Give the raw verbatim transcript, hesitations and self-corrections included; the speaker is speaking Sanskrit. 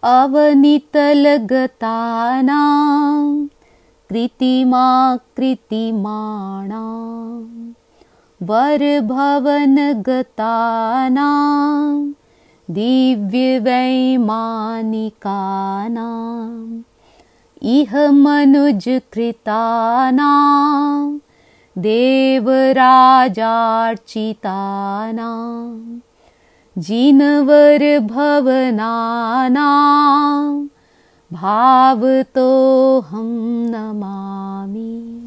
अवनितलगतानां कृतिमा कृतिमाणां वरभवनगतानां दिव्यवैमानिकानाम् इह मनुजकृतानां देवराजार्चितानां जिनवरभवनानां भावतोऽहं नमामि।